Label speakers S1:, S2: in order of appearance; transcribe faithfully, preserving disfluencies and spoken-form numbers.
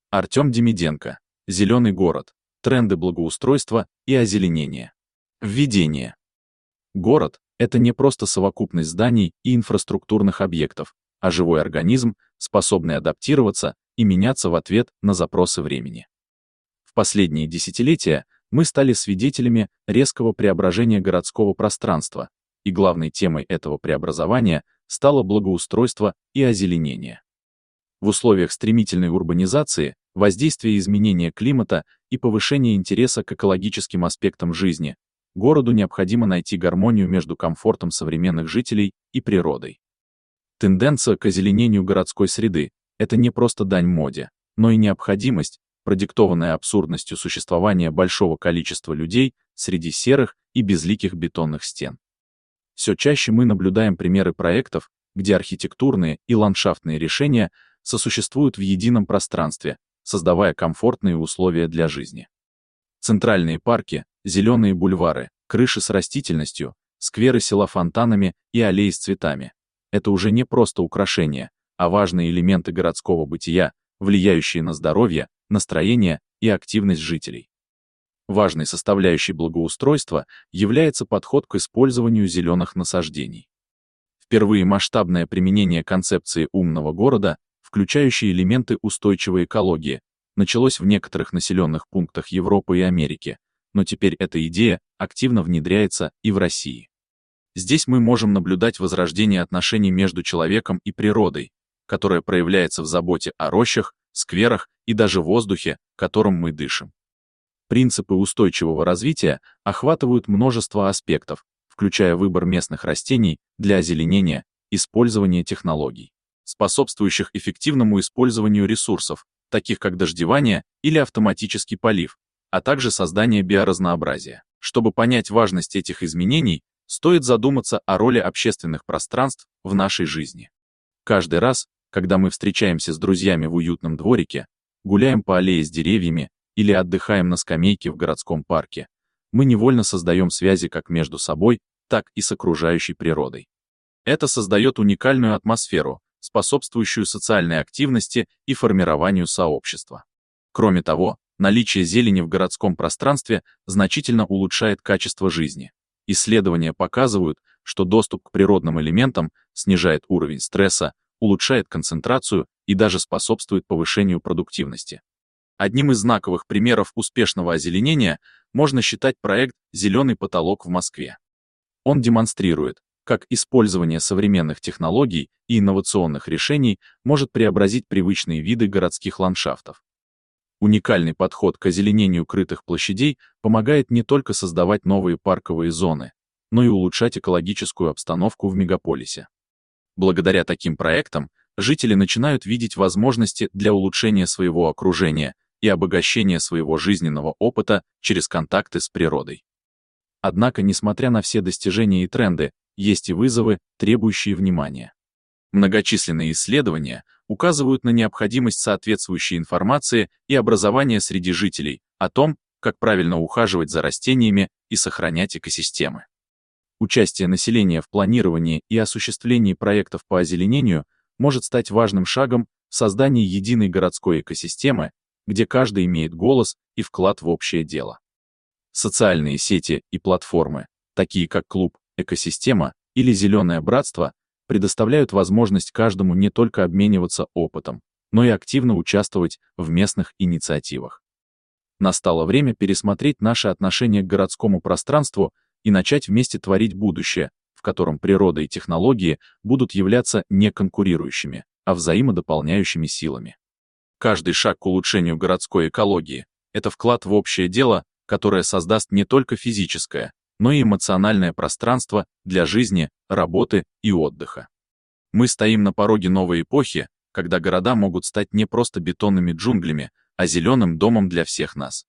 S1: Артем Демиденко. Зеленый город. Тренды благоустройства и озеленения. Введение. Город — это не просто совокупность зданий и инфраструктурных объектов, а живой организм, способный адаптироваться и меняться в ответ на запросы времени. В последние десятилетия мы стали свидетелями резкого преображения городского пространства, и главной темой этого преобразования стало благоустройство и озеленение. В условиях стремительной урбанизации, воздействия изменения климата и повышения интереса к экологическим аспектам жизни, городу необходимо найти гармонию между комфортом современных жителей и природой. Тенденция к озеленению городской среды — это не просто дань моде, но и необходимость, продиктованная абсурдностью существования большого количества людей среди серых и безликих бетонных стен. Все чаще мы наблюдаем примеры проектов, где архитектурные и ландшафтные решения сосуществуют в едином пространстве, создавая комфортные условия для жизни. Центральные парки, зеленые бульвары, крыши с растительностью, скверы села фонтанами и аллеи с цветами — это уже не просто украшения, а важные элементы городского бытия, влияющие на здоровье, настроение и активность жителей. Важной составляющей благоустройства является подход к использованию зеленых насаждений. Впервые масштабное применение концепции умного города, включающей элементы устойчивой экологии, началось в некоторых населенных пунктах Европы и Америки, но теперь эта идея активно внедряется и в России. Здесь мы можем наблюдать возрождение отношений между человеком и природой, которое проявляется в заботе о рощах, скверах и даже воздухе, которым мы дышим. Принципы устойчивого развития охватывают множество аспектов, включая выбор местных растений для озеленения, использование технологий, способствующих эффективному использованию ресурсов, таких как дождевание или автоматический полив, а также создание биоразнообразия. Чтобы понять важность этих изменений, стоит задуматься о роли общественных пространств в нашей жизни. Каждый раз, когда мы встречаемся с друзьями в уютном дворике, гуляем по аллее с деревьями или отдыхаем на скамейке в городском парке, мы невольно создаем связи как между собой, так и с окружающей природой. Это создает уникальную атмосферу, способствующую социальной активности и формированию сообщества. Кроме того, наличие зелени в городском пространстве значительно улучшает качество жизни. Исследования показывают, что доступ к природным элементам снижает уровень стресса, улучшает концентрацию и даже способствует повышению продуктивности. Одним из знаковых примеров успешного озеленения можно считать проект «Зеленый потолок» в Москве. Он демонстрирует, как использование современных технологий и инновационных решений может преобразить привычные виды городских ландшафтов. Уникальный подход к озеленению крытых площадей помогает не только создавать новые парковые зоны, но и улучшать экологическую обстановку в мегаполисе. Благодаря таким проектам жители начинают видеть возможности для улучшения своего окружения и обогащения своего жизненного опыта через контакты с природой. Однако, несмотря на все достижения и тренды, есть и вызовы, требующие внимания. Многочисленные исследования указывают на необходимость соответствующей информации и образования среди жителей о том, как правильно ухаживать за растениями и сохранять экосистемы. Участие населения в планировании и осуществлении проектов по озеленению может стать важным шагом в создании единой городской экосистемы, где каждый имеет голос и вклад в общее дело. Социальные сети и платформы, такие как клуб «Экосистема» или «Зеленое братство», предоставляют возможность каждому не только обмениваться опытом, но и активно участвовать в местных инициативах. Настало время пересмотреть наше отношение к городскому пространству и начать вместе творить будущее, в котором природа и технологии будут являться не конкурирующими, а взаимодополняющими силами. Каждый шаг к улучшению городской экологии — это вклад в общее дело, которое создаст не только физическое, но и эмоциональное пространство для жизни, работы и отдыха. Мы стоим на пороге новой эпохи, когда города могут стать не просто бетонными джунглями, а зеленым домом для всех нас.